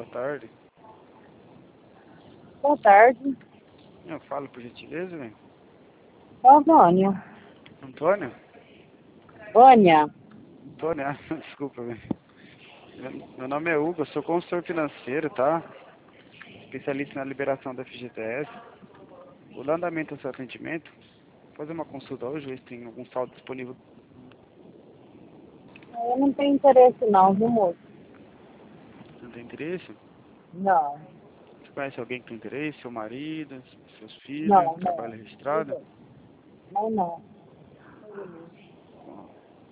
tarde. Boa tarde. Eu falo por gentileza, velho. Vânia. Antônio? Vânia. Antônio, desculpa, velho. Meu nome é Hugo, eu sou consultor financeiro, tá? Especialista na liberação da FGTS. O andamento do seu atendimento, vou fazer uma consulta hoje, ver se tem algum saldo disponível. Eu não tenho interesse não, viu, moço? Não tem interesse? Não. Você conhece alguém que tem interesse? Seu marido, seus filhos, Não, não. trabalho registrado? Não, não.